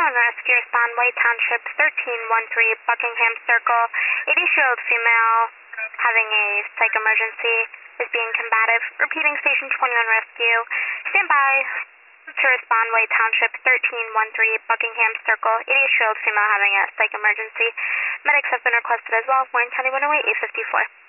and rescue, Spanway Township, 1313 Buckingham Circle. 80-year-old female having a psych emergency is being combative. Repeating, Station 21 rescue. Stand by to respond, Way Township, 1313 Buckingham Circle. 80-year-old female having a psych emergency. Medics have been requested as well. Warren County 108, 854.